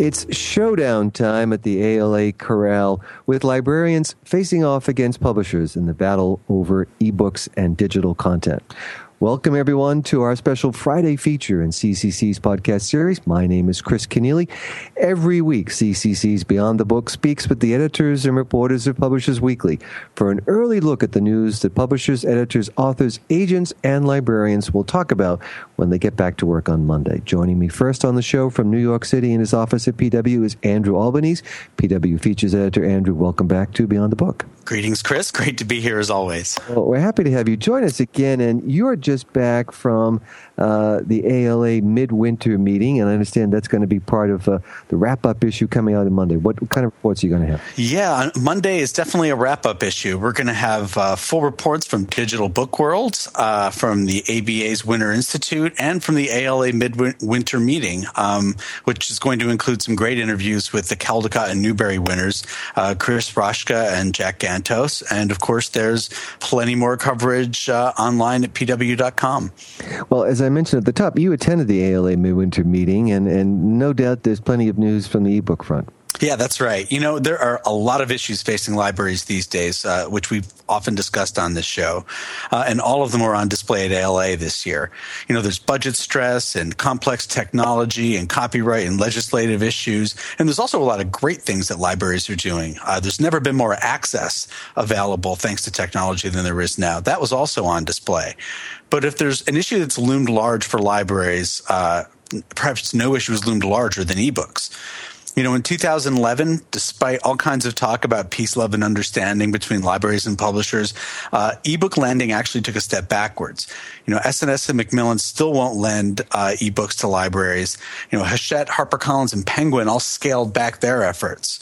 It's showdown time at the ALA Corral, with librarians facing off against publishers in the battle over ebooks and digital content. Welcome, everyone, to our special Friday feature in CCC's podcast series. My name is Chris Kenneally. Every week, CCC's Beyond the Book speaks with the editors and reporters of Publishers Weekly for an early look at the news that publishers, editors, authors, agents, and librarians will talk about when they get back to work on Monday. Joining me first on the show from New York City in his office at PW is Andrew Albanese, PW Features Editor. Andrew, welcome back to Beyond the Book. Greetings, Chris. Great to be here as always. Well, we're happy to have you join us again, and you're just back from the ALA midwinter meeting, and I understand that's going to be part of the wrap-up issue coming out on Monday. What kind of reports are you going to have? Yeah, Monday is definitely a wrap-up issue. We're going to have full reports from Digital Book World, from the ABA's Winter Institute, and from the ALA midwinter meeting, which is going to include some great interviews with the Caldecott and Newbery winners, Chris Roshka and Jack Gantos. And, of course, there's plenty more coverage online at pw.com. Well, as I mentioned at the top, you attended the ALA midwinter meeting, and no doubt there's plenty of news from the ebook front. Yeah, that's right. You know, there are a lot of issues facing libraries these days, which we've often discussed on this show, and all of them are on display at ALA this year. You know, there's budget stress and complex technology and copyright and legislative issues, and there's also a lot of great things that libraries are doing. There's never been more access available thanks to technology than there is now. That was also on display. But if there's an issue that's loomed large for libraries, perhaps no issue has loomed larger than ebooks. You know, in 2011, despite all kinds of talk about peace, love, and understanding between libraries and publishers, ebook lending actually took a step backwards. You know, S&S and Macmillan still won't lend ebooks to libraries. You know, Hachette, HarperCollins, and Penguin all scaled back their efforts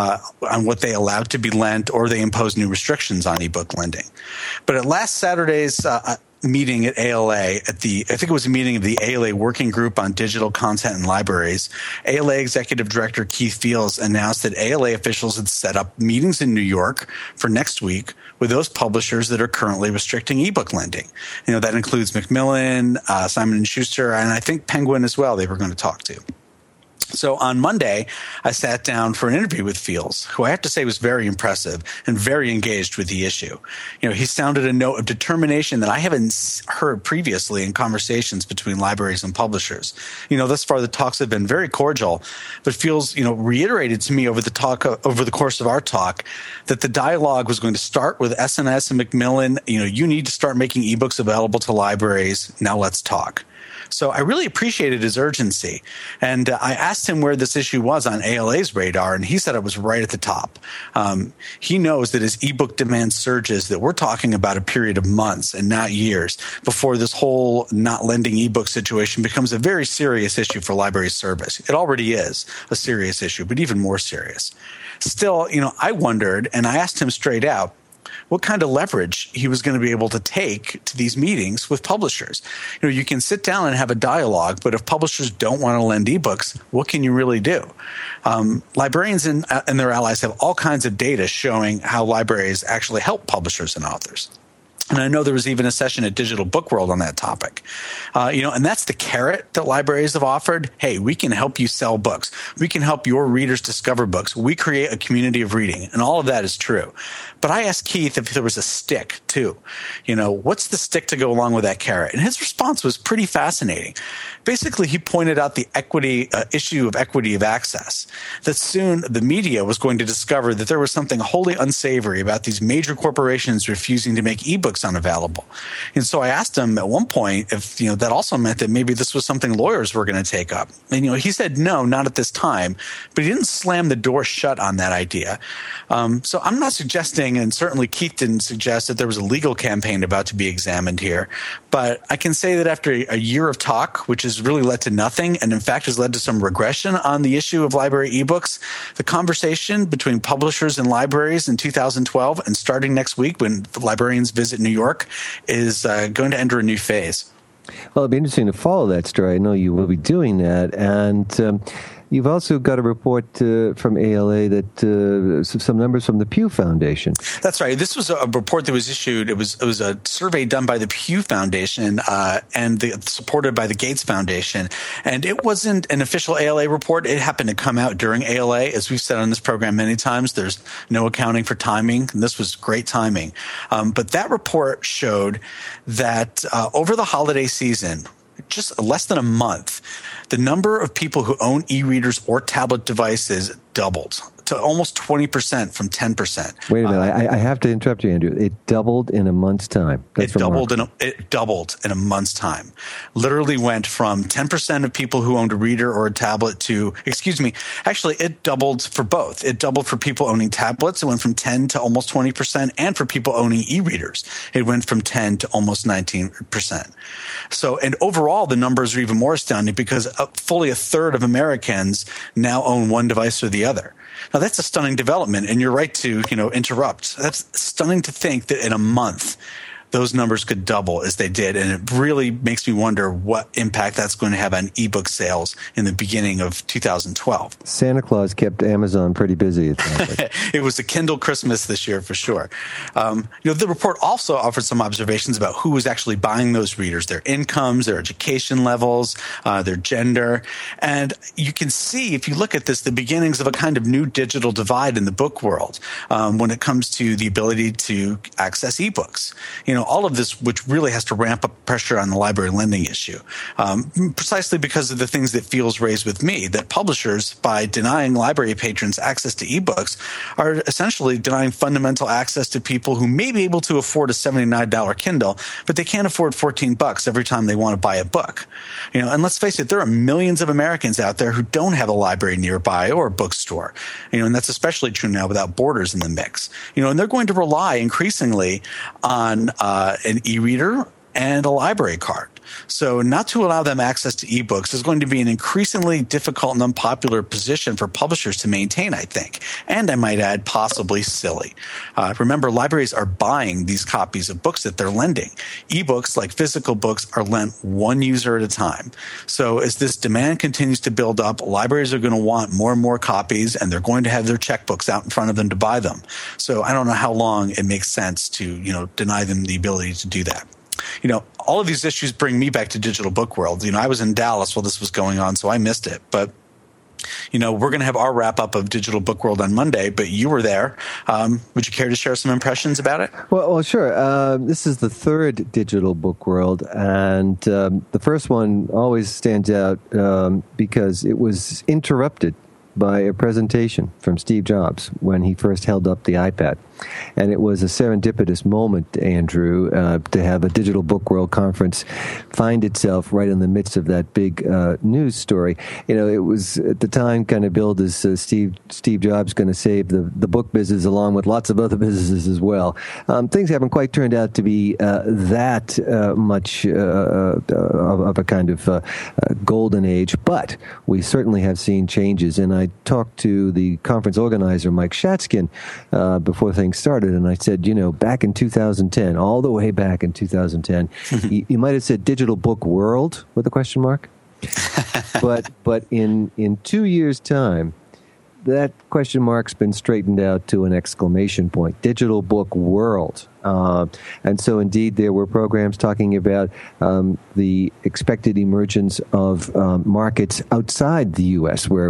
on what they allowed to be lent, or they imposed new restrictions on ebook lending. But at last Saturday's meeting at ALA, I think it was a meeting of the ALA Working Group on Digital Content and Libraries, ALA Executive Director Keith Fields announced that ALA officials had set up meetings in New York for next week with those publishers that are currently restricting ebook lending. You know, that includes Macmillan, Simon & Schuster, and I think Penguin as well they were going to talk to. So on Monday, I sat down for an interview with Fields, who I have to say was very impressive and very engaged with the issue. You know, he sounded a note of determination that I haven't heard previously in conversations between libraries and publishers. You know, thus far the talks have been very cordial, but Fields, you know, reiterated to me over the course of our talk that the dialogue was going to start with S&S and Macmillan. You know, you need to start making ebooks available to libraries. Now let's talk. So I really appreciated his urgency. And I asked him where this issue was on ALA's radar, and he said it was right at the top. He knows that as ebook demand surges, that we're talking about a period of months and not years before this whole not lending ebook situation becomes a very serious issue for library service. It already is a serious issue, but even more serious. Still, you know, I wondered, and I asked him straight out, what kind of leverage he was going to be able to take to these meetings with publishers. You know, you can sit down and have a dialogue, but if publishers don't want to lend ebooks, what can you really do? Librarians and their allies have all kinds of data showing how libraries actually help publishers and authors. And I know there was even a session at Digital Book World on that topic. You know, and that's the carrot that libraries have offered. Hey, we can help you sell books. We can help your readers discover books. We create a community of reading. And all of that is true. But I asked Keith if there was a stick, too. You know, what's the stick to go along with that carrot? And his response was pretty fascinating. Basically, he pointed out the issue of equity of access, that soon the media was going to discover that there was something wholly unsavory about these major corporations refusing to make ebooks unavailable. And so I asked him at one point if, you know, that also meant that maybe this was something lawyers were going to take up. And, you know, he said, no, not at this time, but he didn't slam the door shut on that idea. So I'm not suggesting, and certainly Keith didn't suggest, that there was a legal campaign about to be examined here. But I can say that after a year of talk, which has really led to nothing, and in fact has led to some regression on the issue of library ebooks, the conversation between publishers and libraries in 2012 and starting next week when librarians visit New York is going to enter a new phase. Well, it'll be interesting to follow that story. I know you will be doing that. And You've also got a report from ALA that some numbers from the Pew Foundation. That's right. This was a report that was issued. It was a survey done by the Pew Foundation and supported by the Gates Foundation. And it wasn't an official ALA report. It happened to come out during ALA. As we've said on this program many times, there's no accounting for timing. And this was great timing. But that report showed that over the holiday season, just less than a month, the number of people who own e-readers or tablet devices doubled to almost 20% from 10%. Wait a minute. I have to interrupt you, Andrew. It doubled in a month's time. It doubled in a month's time. Literally went from 10% of people who owned a reader or a tablet to, actually it doubled for both. It doubled for people owning tablets. It went from 10 to almost 20%. And for people owning e-readers, it went from 10 to almost 19%. So, and overall, the numbers are even more astounding because fully a third of Americans now own one device or the other. Now, that's a stunning development, and you're right to, interrupt. That's stunning to think that in a month, those numbers could double as they did. And it really makes me wonder what impact that's going to have on ebook sales in the beginning of 2012. Santa Claus kept Amazon pretty busy. It was a Kindle Christmas this year for sure. The report also offered some observations about who was actually buying those readers, their incomes, their education levels, their gender. And you can see, if you look at this, the beginnings of a kind of new digital divide in the book world when it comes to the ability to access ebooks. All of this, which really has to ramp up pressure on the library lending issue, precisely because of the things that Fields raised with me, that publishers, by denying library patrons access to ebooks, are essentially denying fundamental access to people who may be able to afford a $79 Kindle, but they can't afford $14 every time they want to buy a book. And let's face it, there are millions of Americans out there who don't have a library nearby or a bookstore. And that's especially true now without Borders in the mix. And they're going to rely increasingly on an e-reader and a library card. So not to allow them access to ebooks is going to be an increasingly difficult and unpopular position for publishers to maintain, I think. And I might add, possibly silly. Remember, libraries are buying these copies of books that they're lending. Ebooks, like physical books, are lent one user at a time. So as this demand continues to build up, libraries are going to want more and more copies, and they're going to have their checkbooks out in front of them to buy them. So I don't know how long it makes sense to, deny them the ability to do that. All of these issues bring me back to Digital Book World. I was in Dallas while this was going on, so I missed it. But, we're going to have our wrap-up of Digital Book World on Monday, but you were there. Would you care to share some impressions about it? Well, sure. This is the third Digital Book World, and the first one always stands out because it was interrupted by a presentation from Steve Jobs when he first held up the iPad. And it was a serendipitous moment, Andrew, to have a Digital Book World conference find itself right in the midst of that big news story. It was at the time kind of billed as Steve Jobs going to save the book business along with lots of other businesses as well. Things haven't quite turned out to be that much of a kind of golden age, but we certainly have seen changes. And I talked to the conference organizer, Mike Shatskin, before things started, and I said, back in 2010, all the way back in 2010, you might have said Digital Book World with a question mark, but in 2 years' time, that question mark's been straightened out to an exclamation point. Digital Book World. And so, indeed, there were programs talking about the expected emergence of markets outside the U.S., where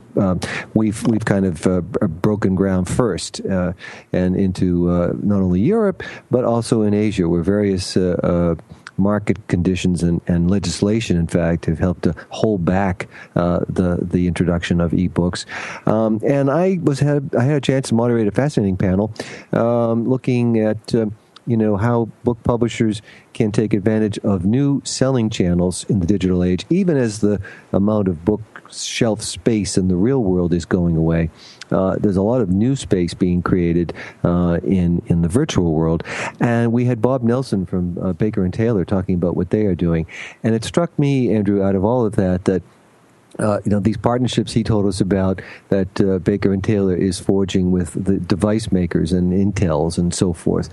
we've kind of broken ground first and into not only Europe, but also in Asia, where various market conditions and legislation, in fact, have helped to hold back the introduction of ebooks. And I had a chance to moderate a fascinating panel looking at how book publishers can take advantage of new selling channels in the digital age, even as the amount of bookshelf space in the real world is going away. There's a lot of new space being created in the virtual world. And we had Bob Nelson from Baker & Taylor talking about what they are doing. And it struck me, Andrew, out of all of that These partnerships he told us about that Baker and Taylor is forging with the device makers and Intels and so forth,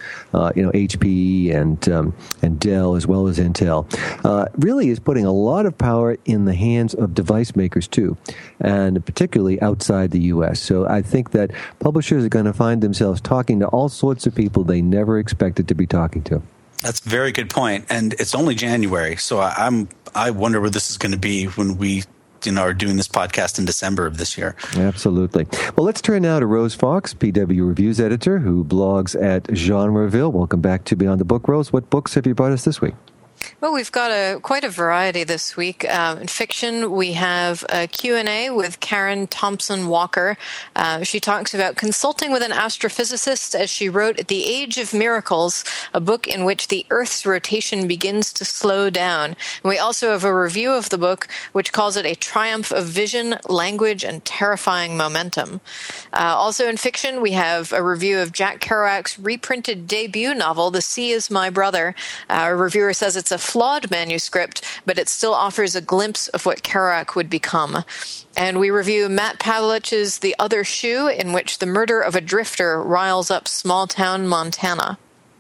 HP and Dell as well as Intel, really is putting a lot of power in the hands of device makers too, and particularly outside the U.S. So I think that publishers are going to find themselves talking to all sorts of people they never expected to be talking to. That's a very good point, and it's only January, so I wonder where this is going to be when we are doing this podcast in December of this year. Absolutely. Well, let's turn now to Rose Fox, PW Reviews editor, who blogs at Genreville. Welcome back to Beyond the Book, Rose. What books have you brought us this week? Well, we've got quite a variety this week. In fiction, we have a Q&A with Karen Thompson Walker. She talks about consulting with an astrophysicist as she wrote The Age of Miracles, a book in which the Earth's rotation begins to slow down. And we also have a review of the book, which calls it a triumph of vision, language, and terrifying momentum. Also in fiction, we have a review of Jack Kerouac's reprinted debut novel, The Sea is My Brother. Our reviewer says it's a flawed manuscript, but it still offers a glimpse of what Kerouac would become. And we review Matt Pavlich's The Other Shoe, in which the murder of a drifter riles up small-town Montana.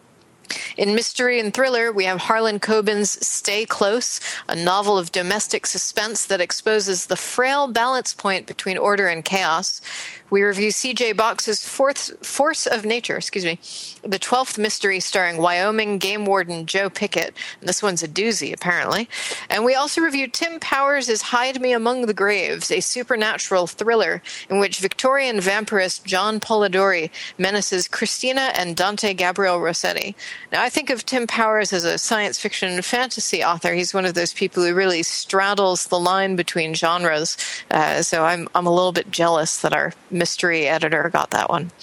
In mystery and thriller, we have Harlan Coben's Stay Close, a novel of domestic suspense that exposes the frail balance point between order and chaos. We review C.J. Box's Force of Nature, the 12th mystery starring Wyoming game warden Joe Pickett. And this one's a doozy, apparently. And we also review Tim Powers' Hide Me Among the Graves, a supernatural thriller in which Victorian vampirist John Polidori menaces Christina and Dante Gabriel Rossetti. Now, I think of Tim Powers as a science fiction fantasy author. He's one of those people who really straddles the line between genres. So I'm a little bit jealous that our mystery editor got that one.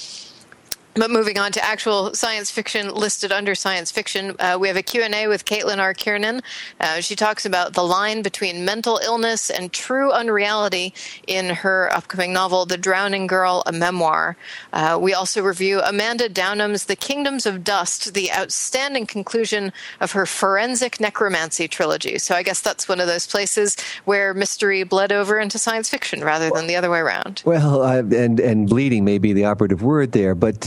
But moving on to actual science fiction listed under science fiction, we have a Q&A with Caitlin R. Kiernan. She talks about the line between mental illness and true unreality in her upcoming novel, The Drowning Girl, a Memoir. We also review Amanda Downham's The Kingdoms of Dust, the outstanding conclusion of her forensic necromancy trilogy. So I guess that's one of those places where mystery bled over into science fiction rather than the other way around. Well, and bleeding may be the operative word there, but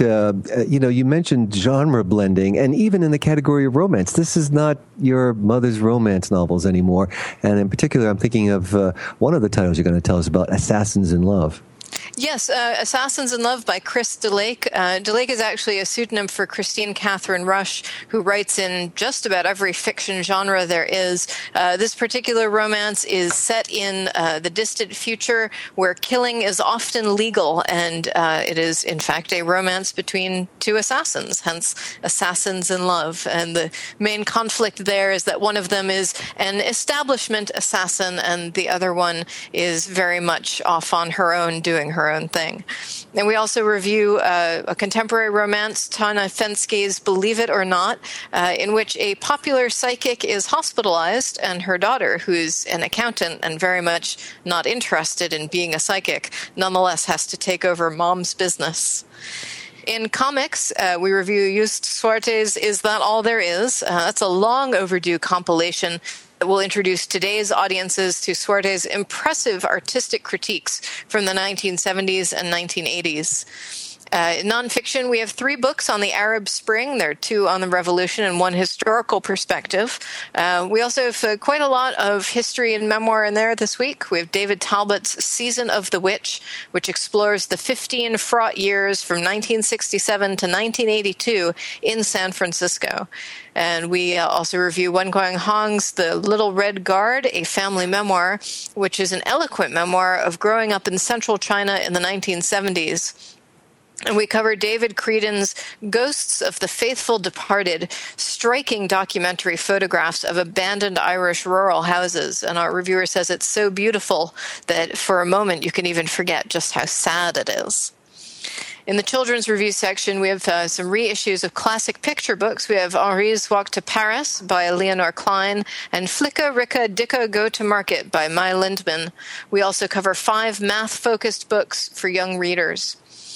you mentioned genre blending, and even in the category of romance, this is not your mother's romance novels anymore. And in particular, I'm thinking of one of the titles you're going to tell us about, Assassins in Love. Yes, Assassins in Love by Chris DeLake. DeLake is actually a pseudonym for Christine Catherine Rush, who writes in just about every fiction genre there is. This particular romance is set in the distant future where killing is often legal, and it is, in fact, a romance between two assassins, hence Assassins in Love. And the main conflict there is that one of them is an establishment assassin, and the other one is very much off on her own, doing her own thing. And we also review a contemporary romance, Tana Fenske's Believe It or Not, in which a popular psychic is hospitalized, and her daughter, who's an accountant and very much not interested in being a psychic, nonetheless has to take over mom's business. In comics, we review Just Suarte's Is That All There Is? That's a long overdue compilation that will introduce today's audiences to Suarte's impressive artistic critiques from the 1970s and 1980s. In nonfiction, we have 3 books on the Arab Spring. There are 2 on the Revolution and 1 historical perspective. We also have quite a lot of history and memoir in there this week. We have David Talbot's Season of the Witch, which explores the 15 fraught years from 1967 to 1982 in San Francisco. And we also review Wen Guang Hong's The Little Red Guard, a family memoir, which is an eloquent memoir of growing up in central China in the 1970s. And we cover David Creedon's Ghosts of the Faithful Departed, striking documentary photographs of abandoned Irish rural houses. And our reviewer says it's so beautiful that for a moment you can even forget just how sad it is. In the children's review section, we have some reissues of classic picture books. We have Henri's Walk to Paris by Leonore Klein and Flicka, Ricka, Dicka Go to Market by Mai Lindman. We also cover 5 math-focused books for young readers.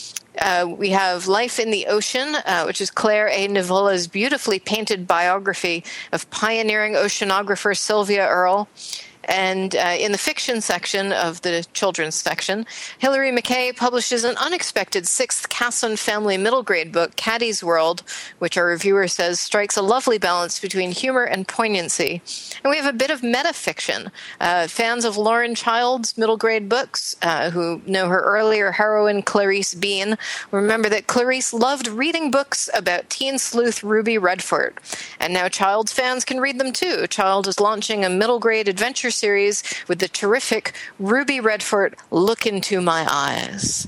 We have Life in the Ocean, which is Claire A. Nivola's beautifully painted biography of pioneering oceanographer Sylvia Earle. And in the fiction section of the children's section, Hilary McKay publishes an unexpected 6th Casson family middle grade book, Caddy's World, which our reviewer says strikes a lovely balance between humor and poignancy. And we have a bit of metafiction. Fans of Lauren Child's middle grade books, who know her earlier heroine, Clarice Bean, remember that Clarice loved reading books about teen sleuth Ruby Redford. And now Child's fans can read them too. Child is launching a middle grade adventure series with the terrific Ruby Redford, Look Into My Eyes.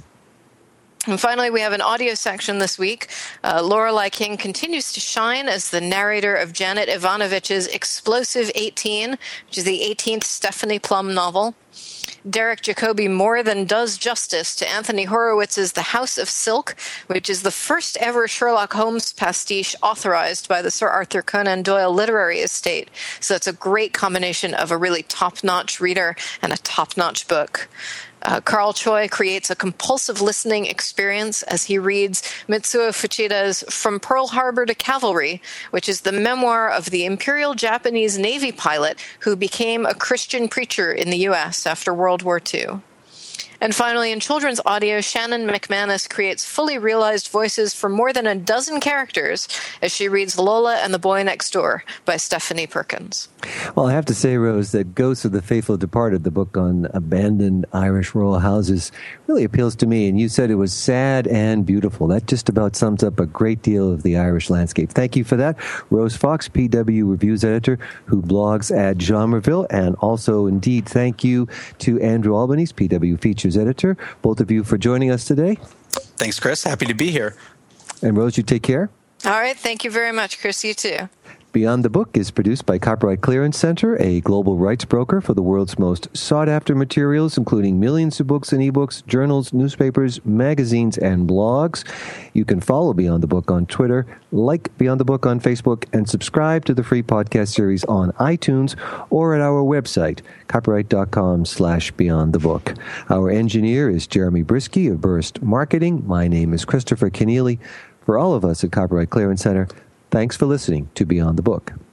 And finally, we have an audio section this week. Lorelei King continues to shine as the narrator of Janet Ivanovich's Explosive 18, which is the 18th Stephanie Plum novel. Derek Jacobi more than does justice to Anthony Horowitz's The House of Silk, which is the first ever Sherlock Holmes pastiche authorized by the Sir Arthur Conan Doyle Literary Estate. So it's a great combination of a really top-notch reader and a top-notch book. Carl Choi creates a compulsive listening experience as he reads Mitsuo Fuchida's From Pearl Harbor to Cavalry, which is the memoir of the Imperial Japanese Navy pilot who became a Christian preacher in the U.S. after World War II. And finally, in children's audio, Shannon McManus creates fully realized voices for more than a dozen characters as she reads Lola and the Boy Next Door by Stephanie Perkins. Well, I have to say, Rose, that Ghosts of the Faithful Departed, the book on abandoned Irish royal houses, really appeals to me. And you said it was sad and beautiful. That just about sums up a great deal of the Irish landscape. Thank you for that. Rose Fox, PW Reviews editor, who blogs at Genreville. And also, indeed, thank you to Andrew Albanese, PW Features editor, both of you for joining us today. Thanks, Chris. Happy to be here. And Rose, you take care. All right. Thank you very much, Chris. You too. Beyond the Book is produced by Copyright Clearance Center, a global rights broker for the world's most sought-after materials, including millions of books and ebooks, journals, newspapers, magazines, and blogs. You can follow Beyond the Book on Twitter, like Beyond the Book on Facebook, and subscribe to the free podcast series on iTunes or at our website, copyright.com/Beyond the Book. Our engineer is Jeremy Brisky of Burst Marketing. My name is Christopher Keneally. For all of us at Copyright Clearance Center, thanks for listening to Beyond the Book.